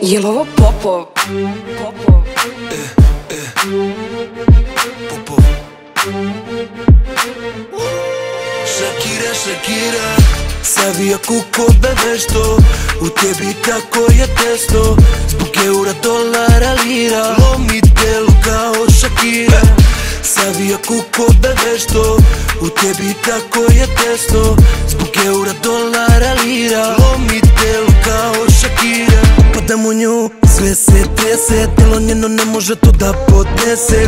Jel' ovo Popov? Popov. Shakira, savija kuko bebe što u tebi tako je testo. Zbog eura, dolara, lira lomi telo kao Shakira. Savija kuko bebe što u tebi tako je testo. Zbog eura, dolara, lira lomi telo kao Shakira. Padam u nju, sve se trese, telo njeno ne može to da podnese.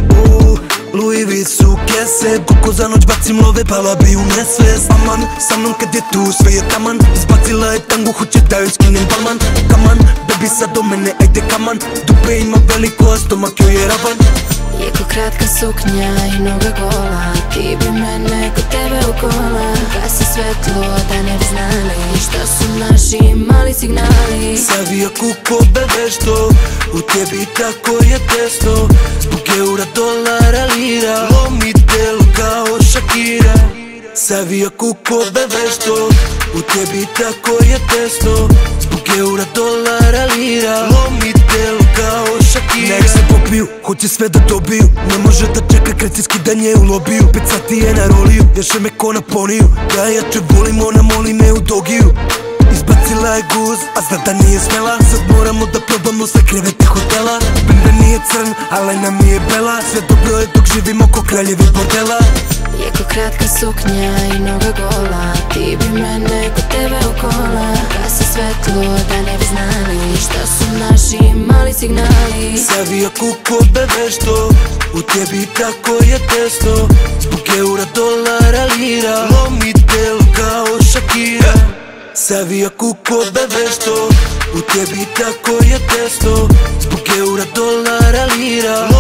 Louis V su kese, koliko za noć bacim love, pala bi u nesvest. Aman, sa mnom kad je tu sve je taman. Izbacila je tangu, hoće da joj skinem balman. Kaman, baby sad do mene, ajde kaman. Dupe ima veliko, a stomak joj je raban. Jako kratka suknja i noga gola, ti bi mene kod tebe u kola. Gasi svetlo da ne bi znali šta su naši mali signali. Savija kuko bebe što u tebi tako je testo. Zbog eura, dolara, lira lomi telo kao Shakira. Savija kuko bebe što u tebi tako je testo. Zbog eura, dolara, lira lomi telo kao Shakira. Nek se popiju, hoće sve da dobiju, ne može da čeka kad se skidanje u lobiju. 5 sati je na roliju, ješe me ko na poniju. Ja jače volim, ona moli me u dogiju. Izbacila je guz, a zna da nije smela. Sad moramo da probamo sve krevete hotela. Bende nije crn, a lajna mi je bela. Sve dobro je dok živimo ko kraljevi bordela. Jako kratka suknja i noga gola, ti bi mene kod tebe u kola. Gasi svetlo da ne bi znali šta su naši mali signali. Savija kuko bebe što u tebi tako je testo. Zbog eura, dolara, lira lomi telo kao Shakira. Savija kuko bebe što u tebi tako je testo. Zbog eura, dolara, lira